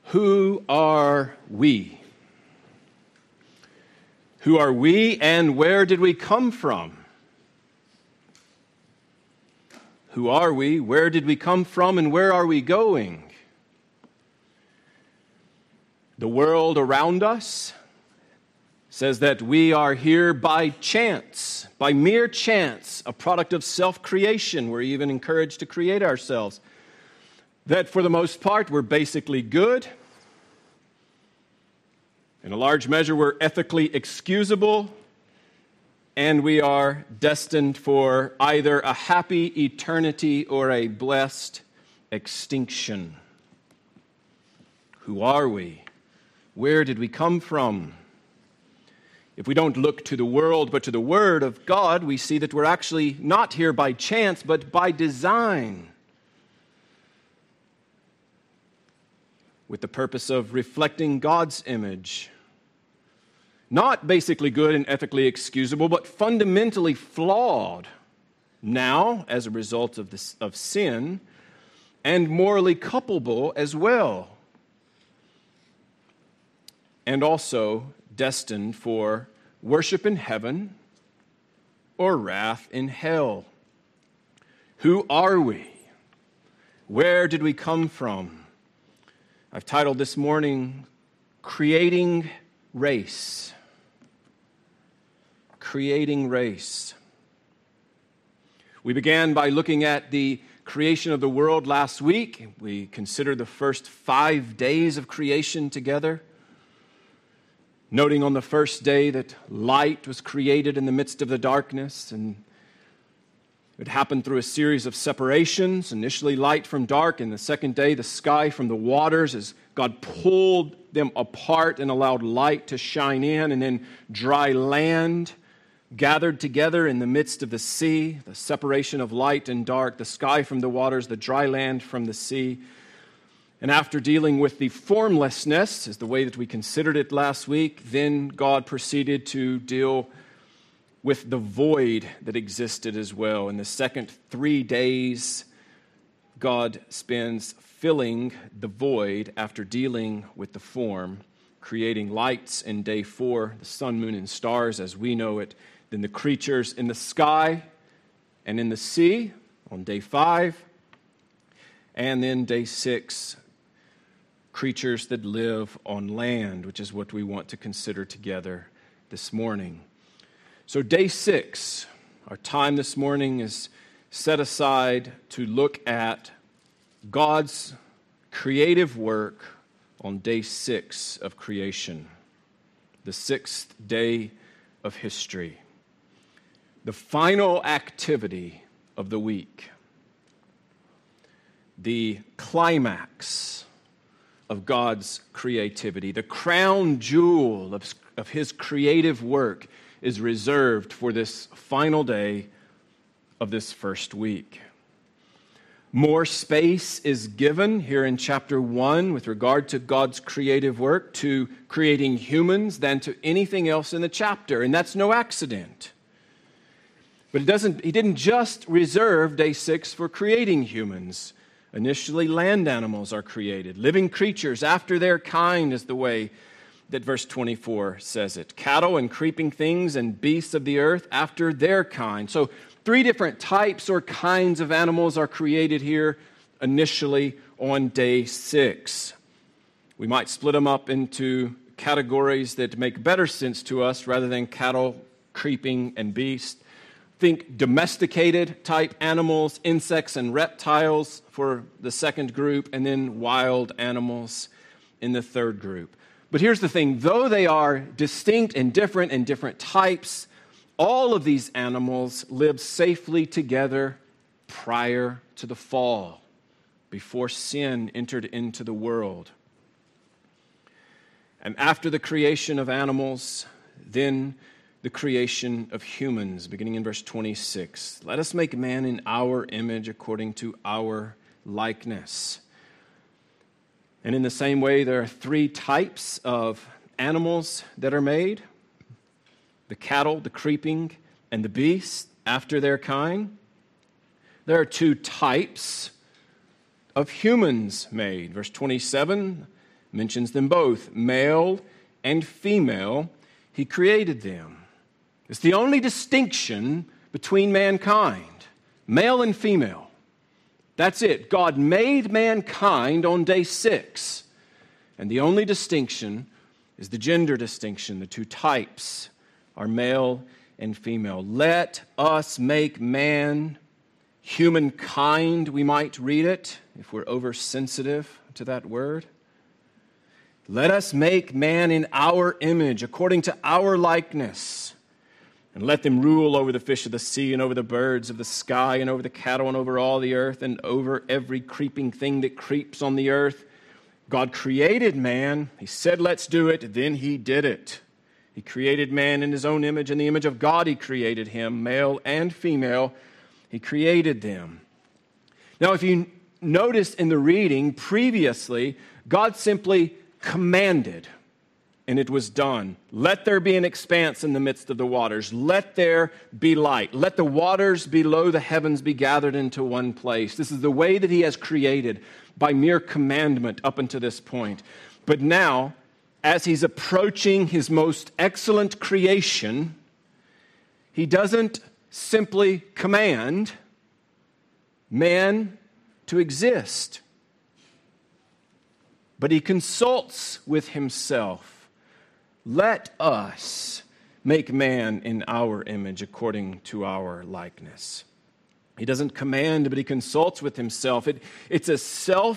Who are we? Who are we and where did we come from? Who are we? Where did we come from and where are we going? The world around us says that we are here by chance, by mere chance, a product of self-creation. We're even encouraged to create ourselves. That for the most part, we're basically good. In a large measure, we're ethically excusable. And we are destined for either a happy eternity or a blessed extinction. Who are we? Where did we come from? If we don't look to the world but to the Word of God, we see that we're actually not here by chance but by design, with the purpose of reflecting God's image. Not basically good and ethically excusable, but fundamentally flawed now as a result of sin, and morally culpable as well. And also destined for worship in heaven or wrath in hell. Who are we? Where did we come from? I've titled this morning, Creating Race. Creating race. We began by looking at the creation of the world last week. We considered the first 5 days of creation together, noting on the first day that light was created in the midst of the darkness, and it happened through a series of separations. Initially light from dark, and the second day the sky from the waters, as God pulled them apart and allowed light to shine in, and then dry land gathered together in the midst of the sea, the separation of light and dark, the sky from the waters, the dry land from the sea. And after dealing with the formlessness, is the way that we considered it last week, then God proceeded to deal with the void that existed as well. In the second 3 days, God spends filling the void after dealing with the form, creating lights in day 4, the sun, moon, and stars as we know it, then the creatures in the sky and in the sea on day 5, and then day 6, creatures that live on land, which is what we want to consider together this morning. So day 6, our time this morning is set aside to look at God's creative work on day 6 of creation, the 6th day of history, the final activity of the week, the climax of God's creativity, the crown jewel of His creative work is reserved for this final day of this first week. More space is given here in chapter 1 with regard to God's creative work to creating humans than to anything else in the chapter, and that's no accident. But He didn't just reserve day 6 for creating humans. Initially, land animals are created. Living creatures after their kind is the way that verse 24 says it. Cattle and creeping things and beasts of the earth after their kind. So 3 different types or kinds of animals are created here initially on day 6. We might split them up into categories that make better sense to us rather than cattle, creeping, and beasts. Think domesticated type animals, insects and reptiles for the second group, and then wild animals in the third group. But here's the thing, though they are distinct and different types, all of these animals lived safely together prior to the fall, before sin entered into the world. And after the creation of animals, then the creation of humans, beginning in verse 26. Let us make man in our image according to our likeness. And in the same way, there are 3 types of animals that are made. The cattle, the creeping, and the beasts after their kind. There are 2 types of humans made. Verse 27, mentions them both. Male and female, he created them. It's the only distinction between mankind, male and female. That's it. God made mankind on day 6. And the only distinction is the gender distinction. The two types are male and female. Let us make man, humankind, we might read it, if we're oversensitive to that word. Let us make man in our image, according to our likeness, and let them rule over the fish of the sea and over the birds of the sky and over the cattle and over all the earth and over every creeping thing that creeps on the earth. God created man. He said, let's do it. Then he did it. He created man in his own image. In the image of God, he created him, male and female. He created them. Now, if you notice in the reading previously, God simply commanded, and it was done. Let there be an expanse in the midst of the waters. Let there be light. Let the waters below the heavens be gathered into one place. This is the way that he has created, by mere commandment up until this point. But now, as he's approaching his most excellent creation, he doesn't simply command man to exist, but he consults with himself. Let us make man in our image according to our likeness. He doesn't command, but he consults with himself. It's a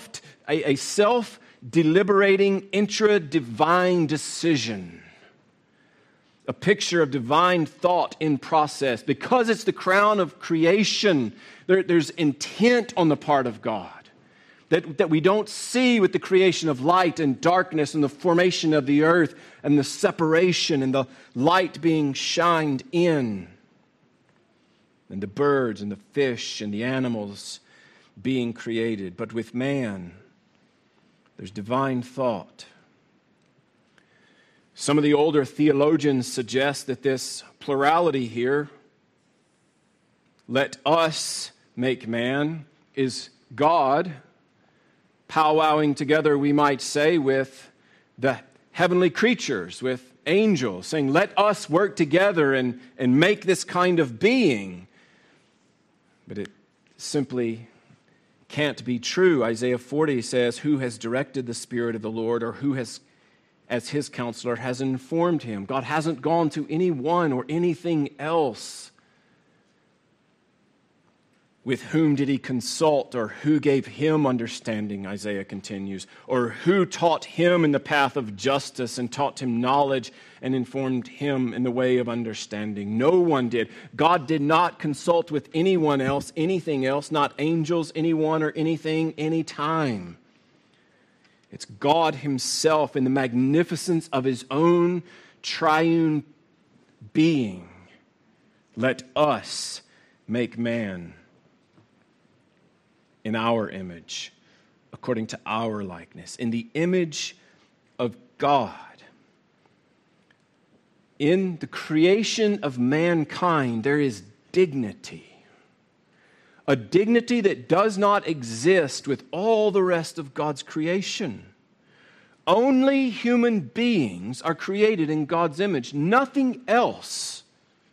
self-deliberating, intra-divine decision. A picture of divine thought in process. Because it's the crown of creation, there's intent on the part of God that we don't see with the creation of light and darkness and the formation of the earth and the separation and the light being shined in. And the birds and the fish and the animals being created. But with man, there's divine thought. Some of the older theologians suggest that this plurality here, let us make man, is God powwowing together, we might say, with the heavenly creatures, with angels, saying, let us work together and make this kind of being. But it simply can't be true. Isaiah 40 says, who has directed the Spirit of the Lord, or who has, as his counselor, has informed him? God hasn't gone to anyone or anything else. With whom did he consult, or who gave him understanding, Isaiah continues, or who taught him in the path of justice and taught him knowledge and informed him in the way of understanding? No one did. God did not consult with anyone else, anything else, not angels, anyone, or anything, anytime. It's God himself in the magnificence of his own triune being. Let us make man in our image, according to our likeness, in the image of God. In the creation of mankind, there is dignity. A dignity that does not exist with all the rest of God's creation. Only human beings are created in God's image, nothing else.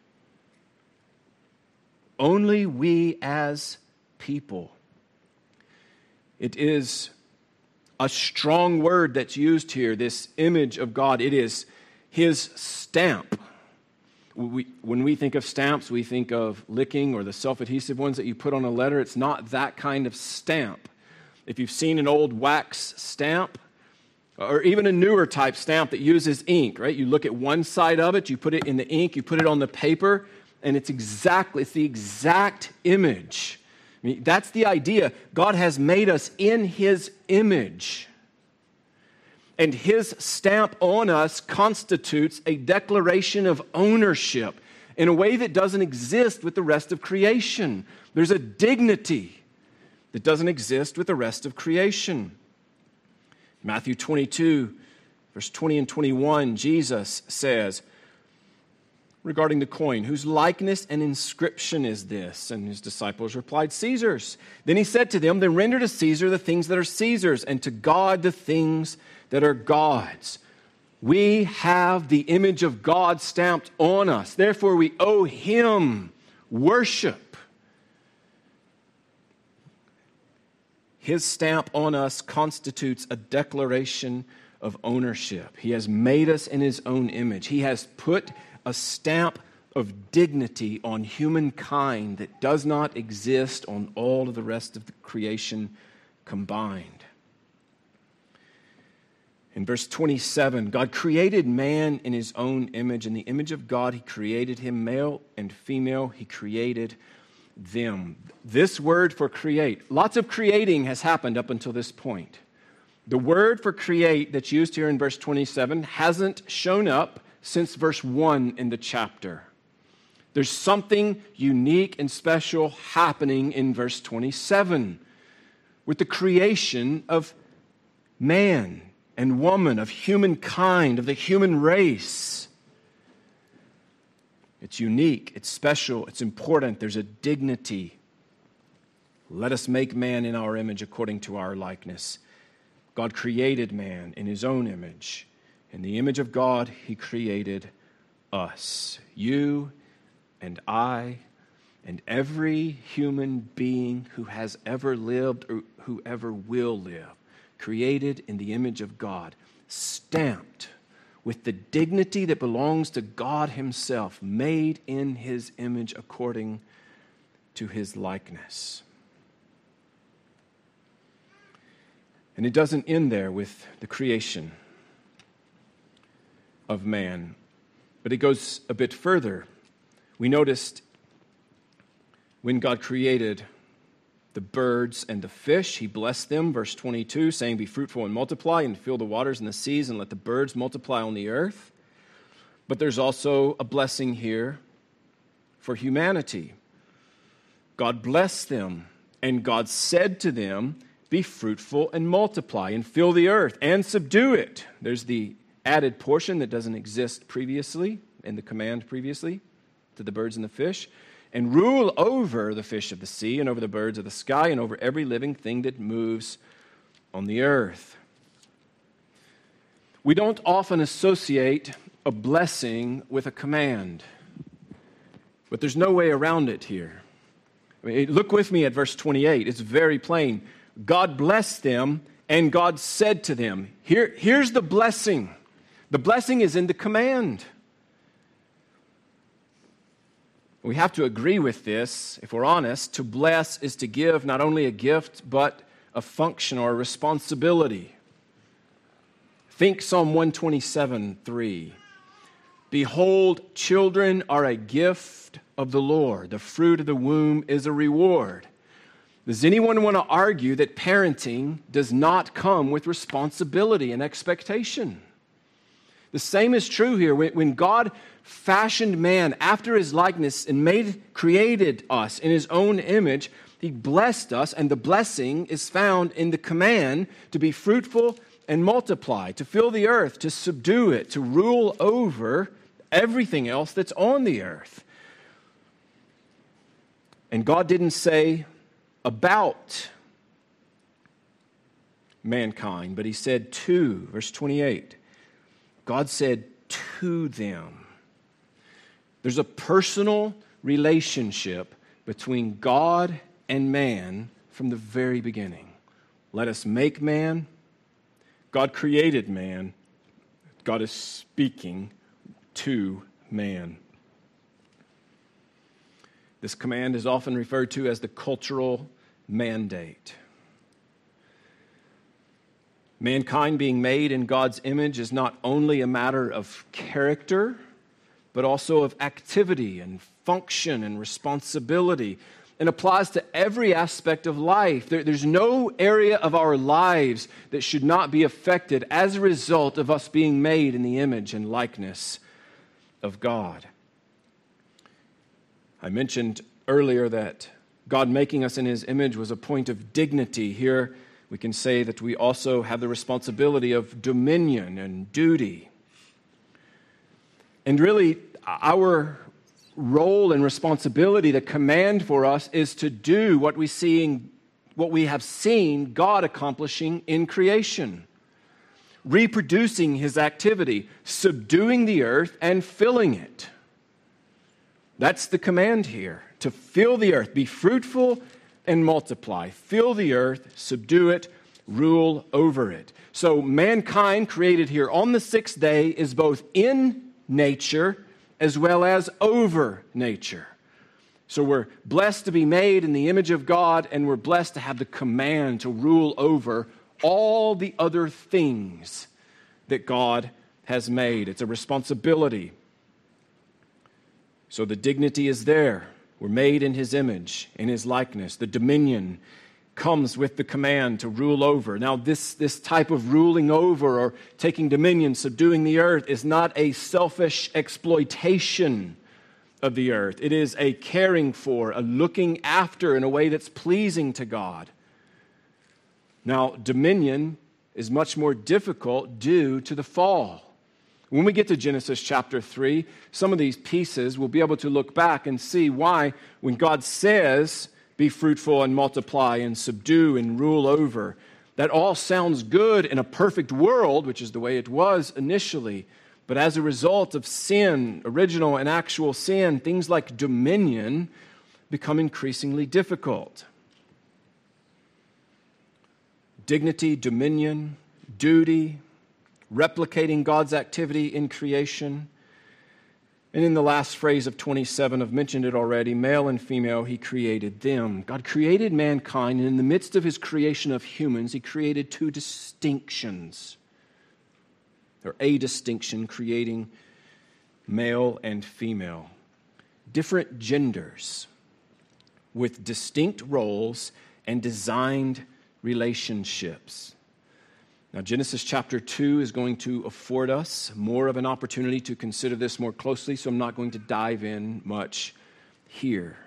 Only we as people. It is a strong word that's used here, this image of God. It is his stamp. When we think of stamps, we think of licking or the self-adhesive ones that you put on a letter. It's not that kind of stamp. If you've seen an old wax stamp, or even a newer type stamp that uses ink, right? You look at one side of it, you put it in the ink, you put it on the paper, and it's the exact image. I mean, that's the idea. God has made us in his image. And his stamp on us constitutes a declaration of ownership in a way that doesn't exist with the rest of creation. There's a dignity that doesn't exist with the rest of creation. Matthew 22, verse 20 and 21, Jesus says, regarding the coin, whose likeness and inscription is this? And his disciples replied, Caesar's. Then he said to them, then render to Caesar the things that are Caesar's, and to God the things that are God's. We have the image of God stamped on us. Therefore, we owe him worship. His stamp on us constitutes a declaration of ownership. He has made us in his own image. He has put a stamp of dignity on humankind that does not exist on all of the rest of the creation combined. In verse 27, God created man in his own image. In the image of God, he created him, male and female, he created them. This word for create, lots of creating has happened up until this point. The word for create that's used here in verse 27 hasn't shown up since verse 1 in the chapter. There's something unique and special happening in verse 27 with the creation of man and woman, of humankind, of the human race. It's unique, it's special, it's important, there's a dignity. Let us make man in our image according to our likeness. God created man in his own image. In the image of God, he created us, you and I, and every human being who has ever lived or who ever will live, created in the image of God, stamped with the dignity that belongs to God himself, made in his image according to his likeness. And it doesn't end there with the creation of man, but it goes a bit further. We noticed when God created the birds and the fish, he blessed them, verse 22, saying, be fruitful and multiply and fill the waters and the seas and let the birds multiply on the earth. But there's also a blessing here for humanity. God blessed them, and God said to them, be fruitful and multiply and fill the earth and subdue it. There's the added portion that doesn't exist previously, in the command previously, to the birds and the fish. And rule over the fish of the sea and over the birds of the sky and over every living thing that moves on the earth. We don't often associate a blessing with a command, but there's no way around it here. I mean, look with me at verse 28. It's very plain. God blessed them, and God said to them, here's the blessing. The blessing is in the command. We have to agree with this, if we're honest. To bless is to give not only a gift, but a function or a responsibility. Think Psalm 127:3. Behold, children are a gift of the Lord. The fruit of the womb is a reward. Does anyone want to argue that parenting does not come with responsibility and expectation? The same is true here. When God fashioned man after his likeness and created us in his own image, he blessed us, and the blessing is found in the command to be fruitful and multiply, to fill the earth, to subdue it, to rule over everything else that's on the earth. And God didn't say about mankind, but he said to, verse 28. God said to them. There's a personal relationship between God and man from the very beginning. Let us make man. God created man. God is speaking to man. This command is often referred to as the cultural mandate. Mankind being made in God's image is not only a matter of character, but also of activity and function and responsibility, and applies to every aspect of life. There's no area of our lives that should not be affected as a result of us being made in the image and likeness of God. I mentioned earlier that God making us in his image was a point of dignity. Here we can say that we also have the responsibility of dominion and duty. And really, our role and responsibility, the command for us, is to do what we have seen God accomplishing in creation. Reproducing his activity, subduing the earth and filling it. That's the command here, to fill the earth, be fruitful and multiply. Fill the earth, subdue it, rule over it. So mankind created here on the sixth day is both in nature as well as over nature. So we're blessed to be made in the image of God, and we're blessed to have the command to rule over all the other things that God has made. It's a responsibility. So the dignity is there. We're made in his image, in his likeness. The dominion comes with the command to rule over. Now, this type of ruling over or taking dominion, subduing the earth, is not a selfish exploitation of the earth. It is a caring for, a looking after in a way that's pleasing to God. Now, dominion is much more difficult due to the fall. When we get to Genesis chapter 3, some of these pieces we'll be able to look back and see why when God says, be fruitful and multiply and subdue and rule over, that all sounds good in a perfect world, which is the way it was initially. But as a result of sin, original and actual sin, things like dominion become increasingly difficult. Dignity, dominion, duty, replicating God's activity in creation. And in the last phrase of 27, I've mentioned it already, male and female, he created them. God created mankind, and in the midst of his creation of humans, he created two distinctions. Or a distinction, creating male and female. Different genders with distinct roles and designed relationships. Now, Genesis chapter 2 is going to afford us more of an opportunity to consider this more closely, so I'm not going to dive in much here.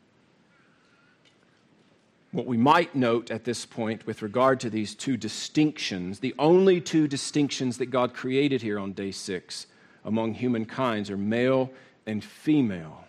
What we might note at this point with regard to these two distinctions, the only two distinctions that God created here on day 6 among humankind are male and female,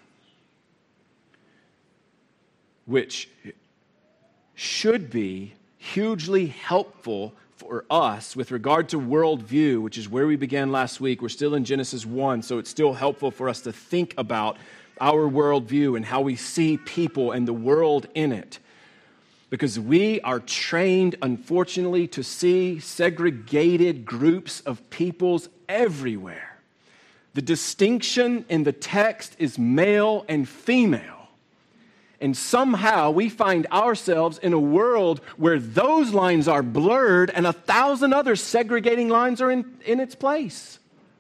which should be hugely helpful for us with regard to worldview, which is where we began last week. We're still in Genesis 1, so it's still helpful for us to think about our worldview and how we see people and the world in it. Because we are trained, unfortunately, to see segregated groups of peoples everywhere. The distinction in the text is male and female. And somehow we find ourselves in a world where those lines are blurred and 1,000 other segregating lines are in its place.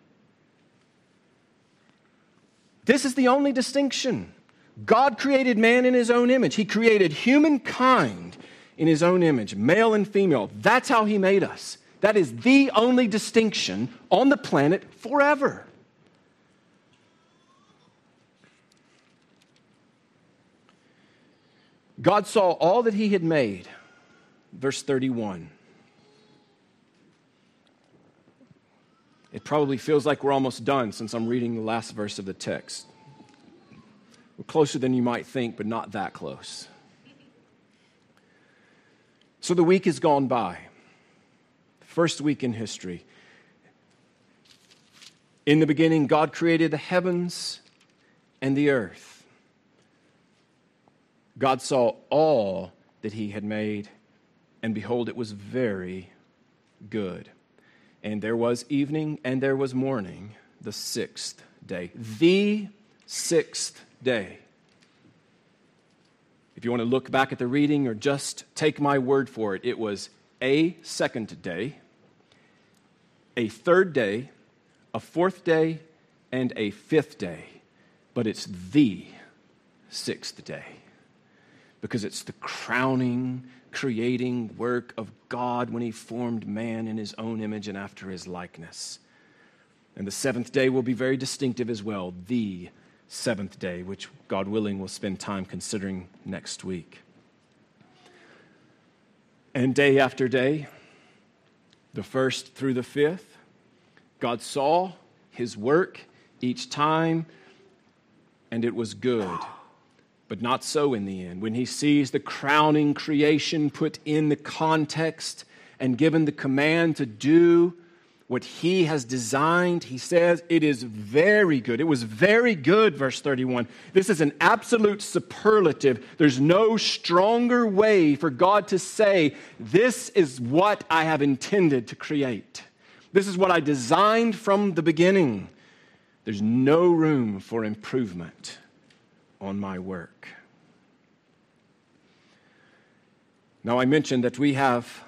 This is the only distinction. God created man in his own image. He created humankind in his own image, male and female. That's how he made us. That is the only distinction on the planet forever. God saw all that he had made. Verse 31. It probably feels like we're almost done since I'm reading the last verse of the text. We're closer than you might think, but not that close. So the week has gone by. The first week in history. In the beginning, God created the heavens and the earth. God saw all that he had made, and behold, it was very good. And there was evening and there was morning, the sixth day. The sixth day. If you want to look back at the reading or just take my word for it, it was a second day, a third day, a fourth day, and a fifth day. But it's the sixth day. Because it's the crowning, creating work of God when he formed man in his own image and after his likeness. And the seventh day will be very distinctive as well, the seventh day, which God willing we'll spend time considering next week. And day after day, the first through the fifth, God saw his work each time and it was good. But not so in the end. When he sees the crowning creation put in the context and given the command to do what he has designed, he says, it is very good. It was very good, verse 31. This is an absolute superlative. There's no stronger way for God to say, this is what I have intended to create. This is what I designed from the beginning. There's no room for improvement on my work. Now, I mentioned that we have,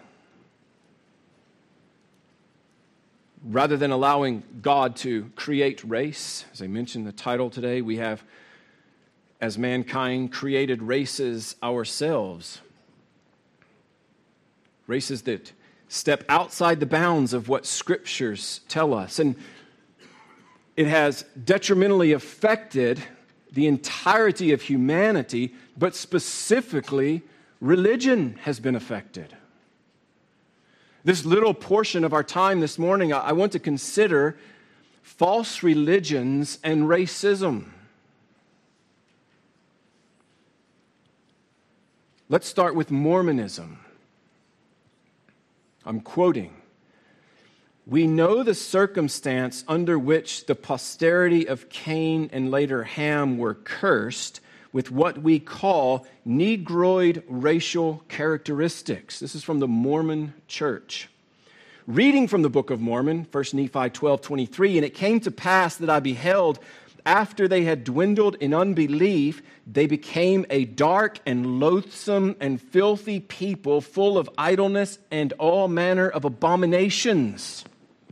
rather than allowing God to create race, as I mentioned the title today, we have, as mankind, created races ourselves. Races that step outside the bounds of what Scriptures tell us. And it has detrimentally affected the entirety of humanity, but specifically, religion has been affected. This little portion of our time this morning, I want to consider false religions and racism. Let's start with Mormonism. I'm quoting. We know the circumstance under which the posterity of Cain and later Ham were cursed with what we call Negroid racial characteristics. This is from the Mormon Church. Reading from the Book of Mormon, 1 Nephi 12:23, and it came to pass that I beheld, after they had dwindled in unbelief, they became a dark and loathsome and filthy people, full of idleness and all manner of abominations.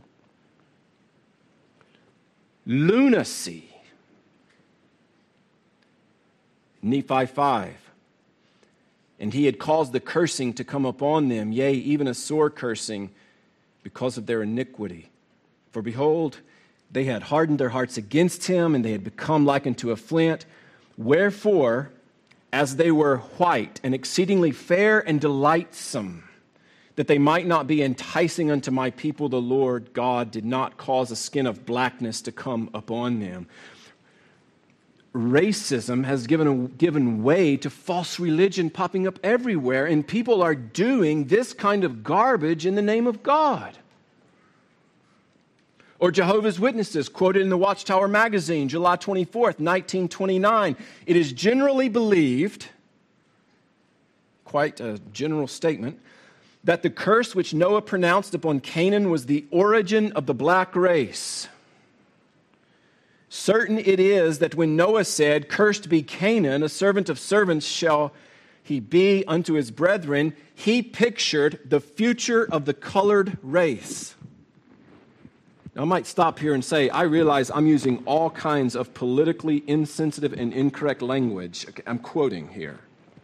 Lunacy. Nephi 5. And he had caused the cursing to come upon them, yea, even a sore cursing, because of their iniquity. For behold, they had hardened their hearts against him, and they had become like unto a flint. Wherefore, as they were white and exceedingly fair and delightsome, that they might not be enticing unto my people, the Lord God did not cause a skin of blackness to come upon them. Racism has given way to false religion popping up everywhere, and people are doing this kind of garbage in the name of God. Or Jehovah's Witnesses, quoted in the Watchtower magazine, July 24th, 1929. It is generally believed, quite a general statement, that the curse which Noah pronounced upon Canaan was the origin of the black race. Certain it is that when Noah said, "Cursed be Canaan, a servant of servants shall he be unto his brethren," he pictured the future of the colored race. Now, I might stop here and say, I realize I'm using all kinds of politically insensitive and incorrect language. Okay, I'm quoting here.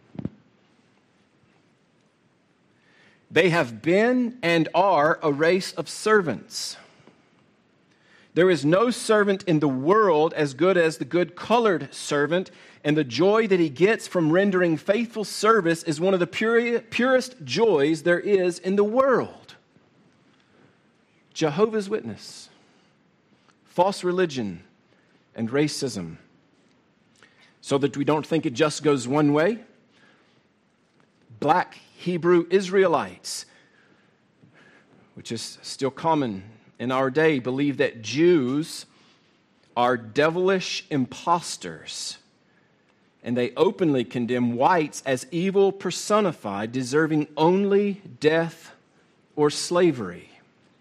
They have been and are a race of servants. There is no servant in the world as good as the good colored servant, and the joy that he gets from rendering faithful service is one of the purest joys there is in the world. Jehovah's Witness, false religion, and racism. So that we don't think it just goes one way, black Hebrew Israelites, which is still common in our day, believe that Jews are devilish impostors, and they openly condemn whites as evil personified, deserving only death or slavery.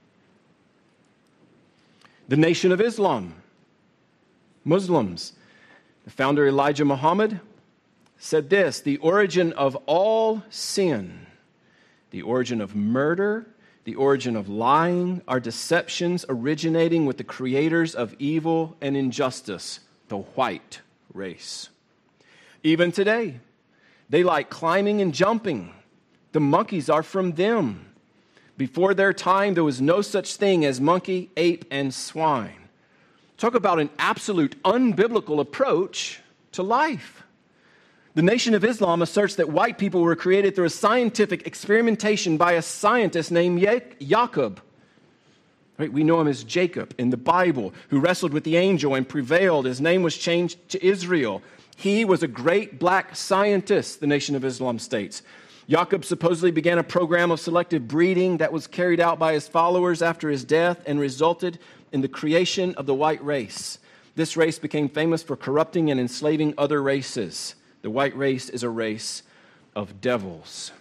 The Nation of Islam, Muslims, the founder Elijah Muhammad said this: the origin of all sin, the origin of murder, the origin of lying, are deceptions originating with the creators of evil and injustice, the white race. Even today, they like climbing and jumping. The monkeys are from them. Before their time, there was no such thing as monkey, ape, and swine. Talk about an absolute unbiblical approach to life. The Nation of Islam asserts that white people were created through a scientific experimentation by a scientist named Jacob. Right? We know him as Jacob in the Bible, who wrestled with the angel and prevailed. His name was changed to Israel. He was a great black scientist, the Nation of Islam states. Jacob supposedly began a program of selective breeding that was carried out by his followers after his death and resulted in the creation of the white race. This race became famous for corrupting and enslaving other races. The white race is a race of devils.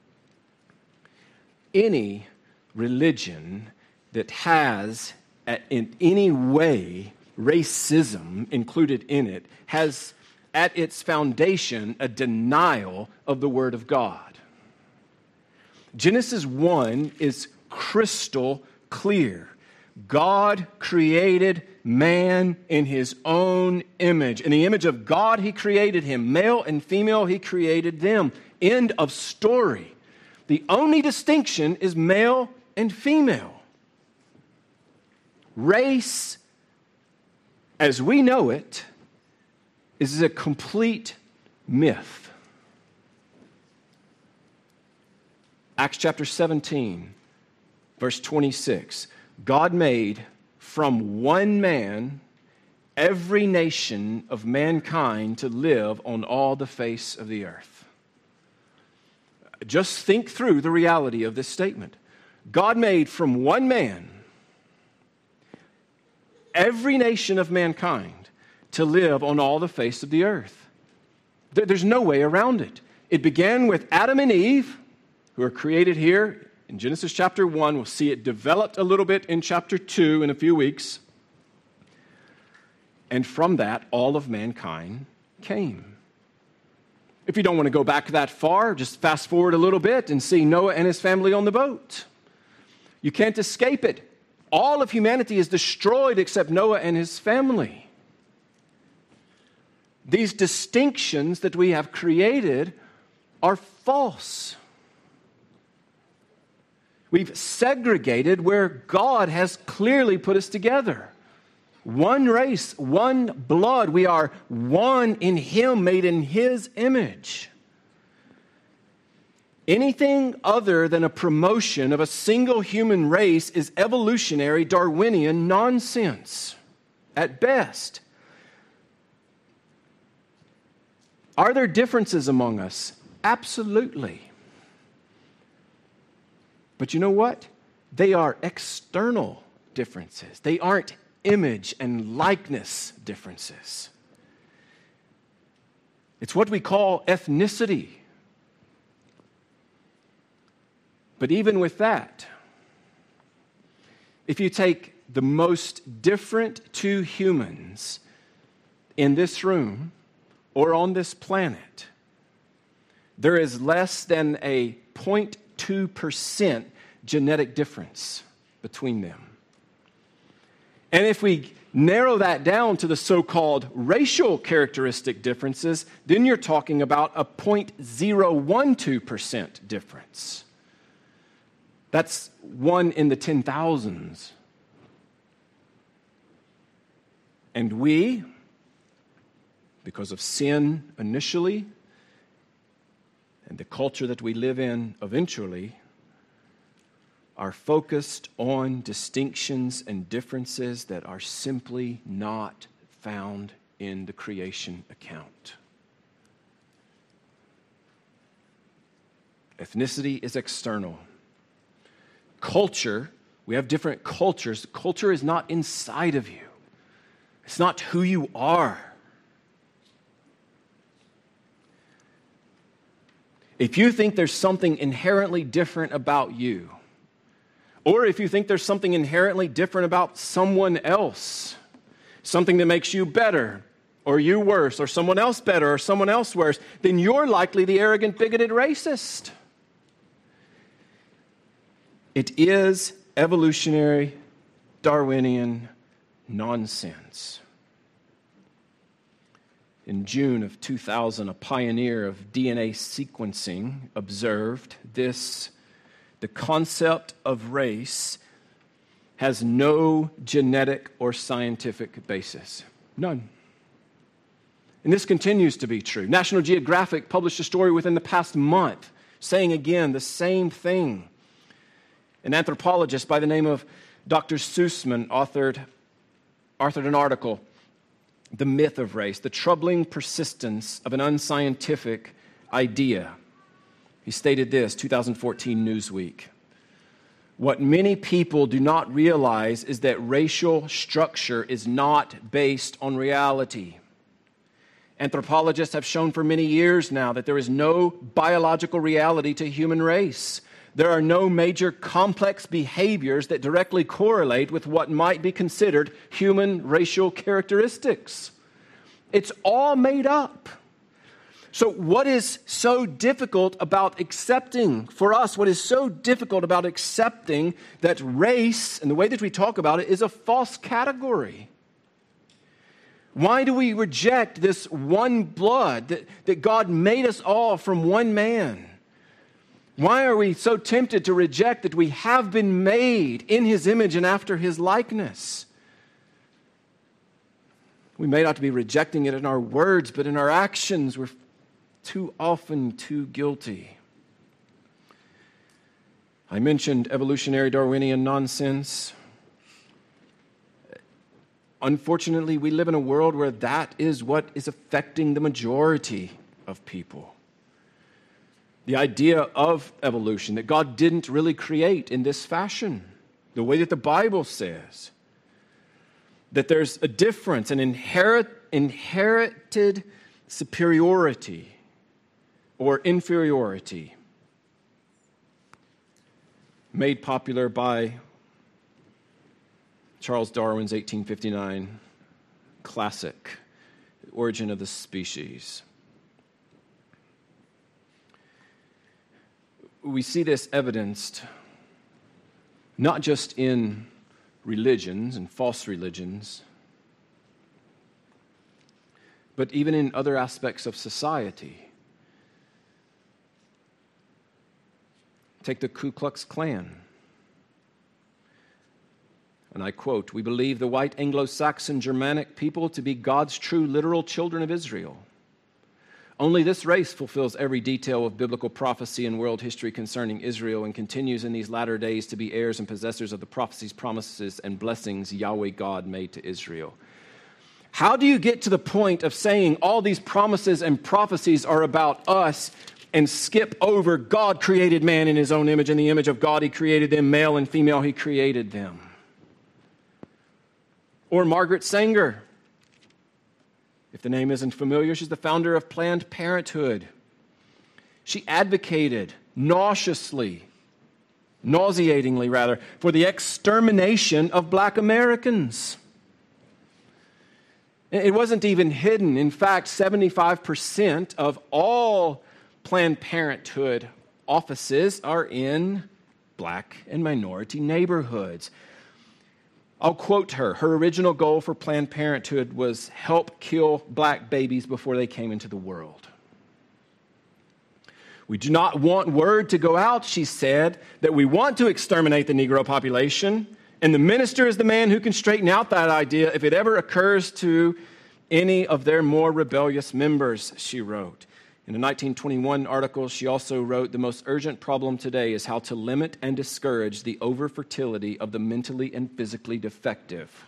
Any religion that has, in any way, racism included in it, has at its foundation a denial of the Word of God. Genesis 1 is crystal clear. God created man in his own image. In the image of God, he created him. Male and female, he created them. End of story. The only distinction is male and female. Race, as we know it, is a complete myth. Acts chapter 17, verse 26. God made from one man every nation of mankind to live on all the face of the earth. Just think through the reality of this statement. God made from one man every nation of mankind to live on all the face of the earth. There's no way around it. It began with Adam and Eve, who are created here in Genesis chapter 1. We'll see it developed a little bit in chapter 2 in a few weeks. And from that, all of mankind came. If you don't want to go back that far, just fast forward a little bit and see Noah and his family on the boat. You can't escape it. All of humanity is destroyed except Noah and his family. These distinctions that we have created are false. We've segregated where God has clearly put us together. One race, one blood. We are one in Him, made in His image. Anything other than a promotion of a single human race is evolutionary Darwinian nonsense, at best. Are there differences among us? Absolutely. But you know what? They are external differences. They aren't image and likeness differences. It's what we call ethnicity. But even with that, if you take the most different two humans in this room or on this planet, there is less than a 0.2% genetic difference between them. And if we narrow that down to the so-called racial characteristic differences, then you're talking about a 0.012% difference. That's 1 in the 10,000s. And we, because of sin initially, and the culture that we live in eventually, are focused on distinctions and differences that are simply not found in the creation account. Ethnicity is external. Culture, we have different cultures. Culture is not inside of you. It's not who you are. If you think there's something inherently different about you, or if you think there's something inherently different about someone else, something that makes you better, or you worse, or someone else better, or someone else worse, then you're likely the arrogant, bigoted racist. It is evolutionary, Darwinian nonsense. In June of 2000, a pioneer of DNA sequencing observed this: the concept of race has no genetic or scientific basis. None. And this continues to be true. National Geographic published a story within the past month saying again the same thing. An anthropologist by the name of Dr. Sussman authored an article, The Myth of Race, the troubling persistence of an unscientific idea. He stated this, 2014 Newsweek. What many people do not realize is that racial structure is not based on reality. Anthropologists have shown for many years now that there is no biological reality to human race. There are no major complex behaviors that directly correlate with what might be considered human racial characteristics. It's all made up. So what is so difficult about accepting, for us, what is so difficult about accepting that race, and the way that we talk about it, is a false category? Why do we reject this one blood, that God made us all from one man? Why are we so tempted to reject that we have been made in His image and after His likeness? We may not be rejecting it in our words, but in our actions, we're too often too guilty. I mentioned evolutionary Darwinian nonsense. Unfortunately, we live in a world where that is what is affecting the majority of people. The idea of evolution, that God didn't really create in this fashion, the way that the Bible says, that there's a difference, an inherited superiority or inferiority, made popular by Charles Darwin's 1859 classic, The Origin of the Species. We see this evidenced not just in religions and false religions, but even in other aspects of society. Take the Ku Klux Klan. And I quote, "We believe the white Anglo-Saxon Germanic people to be God's true literal children of Israel. Only this race fulfills every detail of biblical prophecy and world history concerning Israel and continues in these latter days to be heirs and possessors of the prophecies, promises, and blessings Yahweh God made to Israel." How do you get to the point of saying all these promises and prophecies are about us and skip over God created man in His own image? In the image of God He created them, male and female He created them? Or Margaret Sanger. If the name isn't familiar, she's the founder of Planned Parenthood. She advocated nauseatingly, for the extermination of Black Americans. It wasn't even hidden. In fact, 75% of all Planned Parenthood offices are in Black and minority neighborhoods. I'll quote her. Her original goal for Planned Parenthood was help kill Black babies before they came into the world. We do not want word to go out, she said, that we want to exterminate the Negro population, and the minister is the man who can straighten out that idea if it ever occurs to any of their more rebellious members, she wrote. In a 1921 article, she also wrote, "The most urgent problem today is how to limit and discourage the over-fertility of the mentally and physically defective."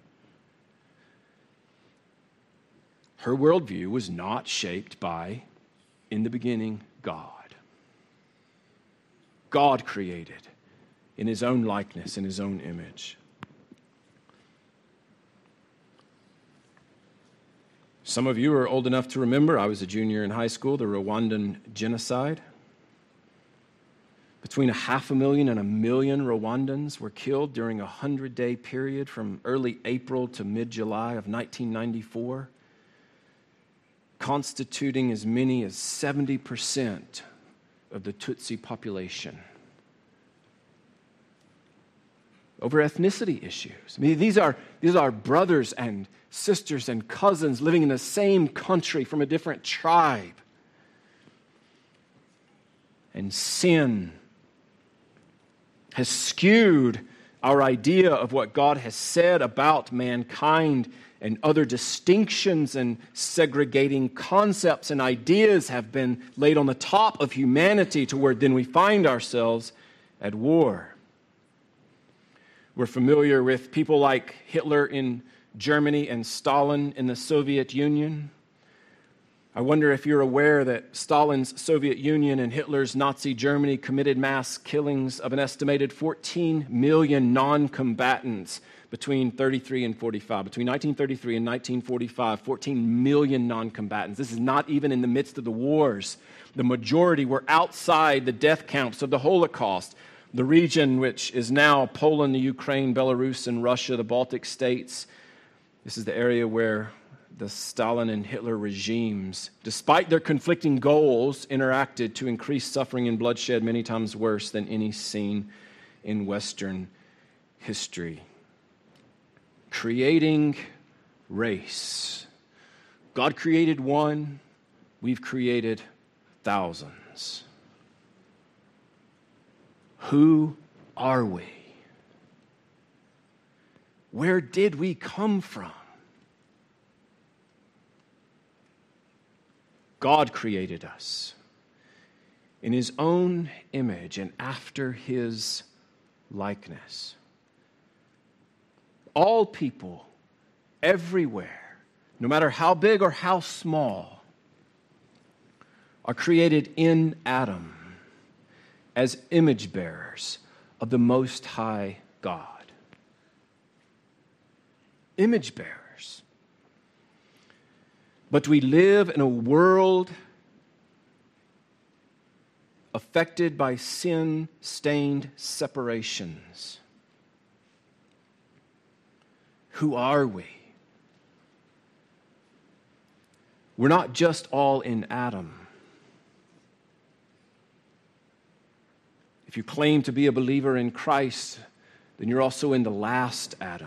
Her worldview was not shaped by, in the beginning, God. God created in His own likeness, in His own image. Some of you are old enough to remember, I was a junior in high school, the Rwandan genocide. Between 500,000 and 1 million Rwandans were killed during a 100-day period from early April to mid-July of 1994, constituting as many as 70% of the Tutsi population. Over ethnicity issues. I mean, these are brothers and sisters and cousins living in the same country from a different tribe. And sin has skewed our idea of what God has said about mankind, and other distinctions and segregating concepts and ideas have been laid on the top of humanity to where then we find ourselves at war. We're familiar with people like Hitler in Germany and Stalin in the Soviet Union. I wonder if you're aware that Stalin's Soviet Union and Hitler's Nazi Germany committed mass killings of an estimated 14 million non-combatants between 1933 and 1945. Between 1933 and 1945, 14 million non-combatants. This is not even in the midst of the wars. The majority were outside the death camps of the Holocaust, the region which is now Poland, the Ukraine, Belarus, and Russia, the Baltic states. This is the area where the Stalin and Hitler regimes, despite their conflicting goals, interacted to increase suffering and bloodshed many times worse than any seen in Western history. Creating race. God created one, we've created thousands. Who are we? Where did we come from? God created us in His own image and after His likeness. All people, everywhere, no matter how big or how small, are created in Adam as image bearers of the Most High God. Image bearers. But we live in a world affected by sin-stained separations. Who are we? We're not just all in Adam. If you claim to be a believer in Christ, then you're also in the last Adam.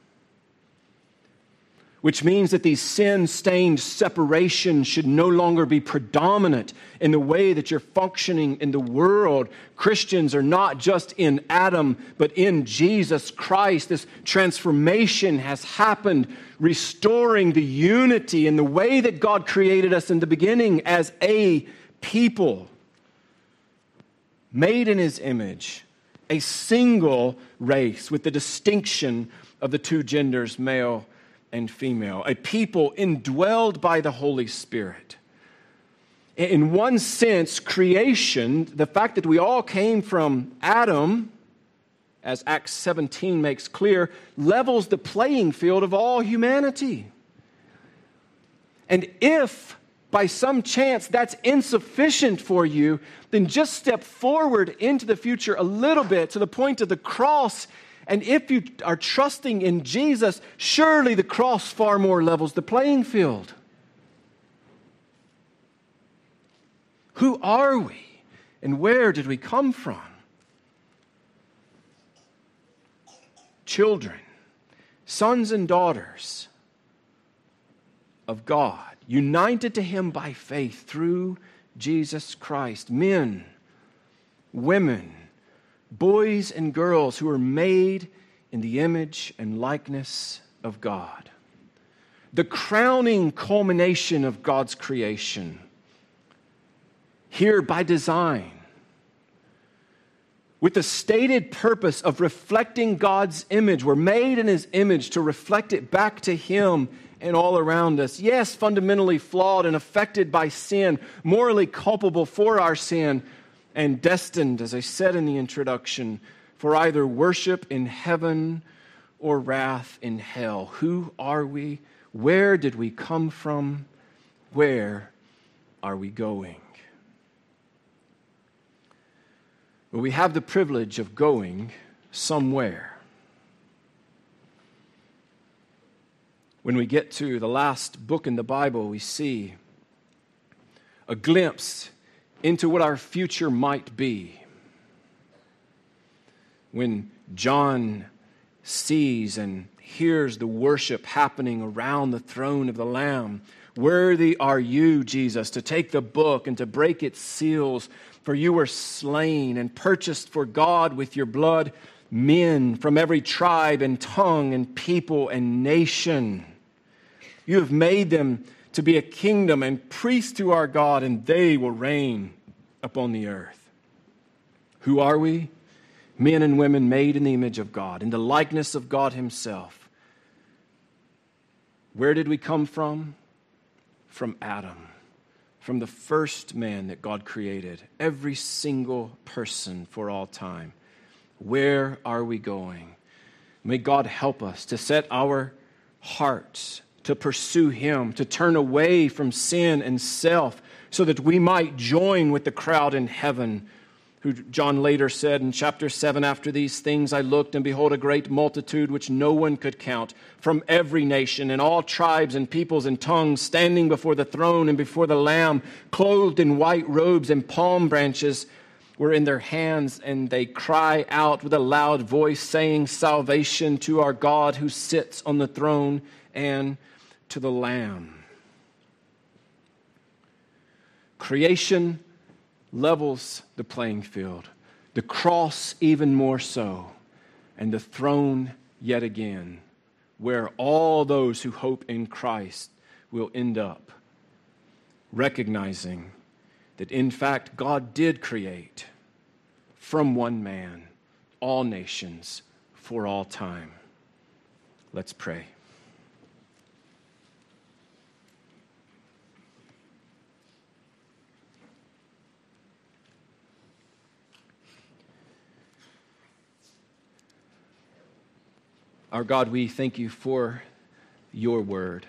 Which means that these sin-stained separations should no longer be predominant in the way that you're functioning in the world. Christians are not just in Adam, but in Jesus Christ. This transformation has happened, restoring the unity in the way that God created us in the beginning as a people, made in His image, a single race with the distinction of the two genders, male and female, a people indwelled by the Holy Spirit. In one sense, creation, the fact that we all came from Adam, as Acts 17 makes clear, levels the playing field of all humanity. And if by some chance that's insufficient for you, then just step forward into the future a little bit to the point of the cross. And if you are trusting in Jesus, surely the cross far more levels the playing field. Who are we? And where did we come from? Children, sons and daughters of God, united to Him by faith through Jesus Christ. Men, women, boys and girls who are made in the image and likeness of God. The crowning culmination of God's creation. Here by design. With the stated purpose of reflecting God's image. We're made in His image to reflect it back to Him and all around us. Yes, fundamentally flawed and affected by sin, morally culpable for our sin, and destined, as I said in the introduction, for either worship in heaven or wrath in hell. Who are we? Where did we come from? Where are we going? Well, we have the privilege of going somewhere. When we get to the last book in the Bible, we see a glimpse into what our future might be. When John sees and hears the worship happening around the throne of the Lamb, worthy are you, Jesus, to take the book and to break its seals, for you were slain and purchased for God with your blood men from every tribe and tongue and people and nation. You have made them to be a kingdom and priests to our God, and they will reign upon the earth. Who are we? men and women made in the image of God, in the likeness of God himself. Where did we come from? From Adam, from the first man that God created, every single person for all time. Where are we going? May God help us to set our hearts to pursue him, to turn away from sin and self, so that we might join with the crowd in heaven, who John later said in chapter 7, after these things I looked, and behold, a great multitude which no one could count, from every nation and all tribes and peoples and tongues, standing before the throne and before the Lamb, clothed in white robes, and palm branches were in their hands, and they cry out with a loud voice, saying, Salvation to our God who sits on the throne and to the Lamb. Creation levels the playing field, the cross even more so, and the throne yet again, where all those who hope in Christ will end up, recognizing that in fact God did create from one man all nations for all time. Let's pray. Our God, we thank you for your word.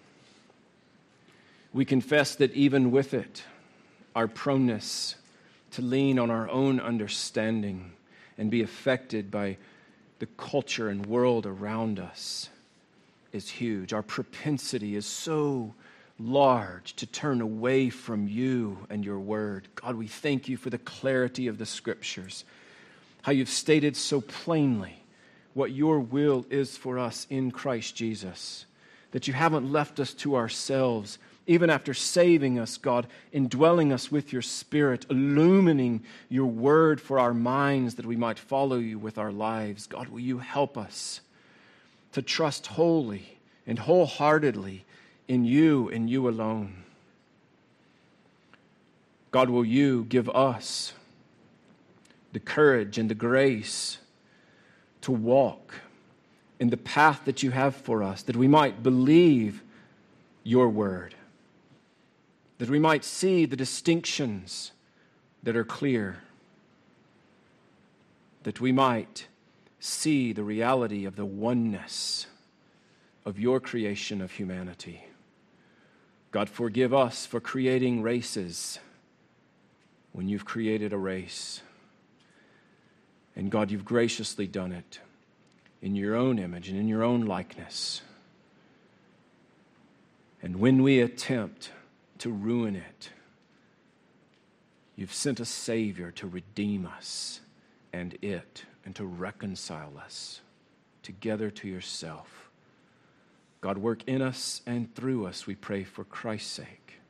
We confess that even with it, our proneness to lean on our own understanding and be affected by the culture and world around us is huge. Our propensity is so large to turn away from you and your word. God, we thank you for the clarity of the scriptures, how you've stated so plainly what your will is for us in Christ Jesus, that you haven't left us to ourselves, even after saving us, God, indwelling us with your Spirit, illumining your word for our minds that we might follow you with our lives. God, will you help us to trust wholly and wholeheartedly in you and you alone? God, will you give us the courage and the grace to walk in the path that you have for us, that we might believe your word, that we might see the distinctions that are clear, that we might see the reality of the oneness of your creation of humanity. God, forgive us for creating races when you've created a race. And God, you've graciously done it in your own image and in your own likeness. And when we attempt to ruin it, you've sent a Savior to redeem us and to reconcile us together to yourself. God, work in us and through us, we pray for Christ's sake.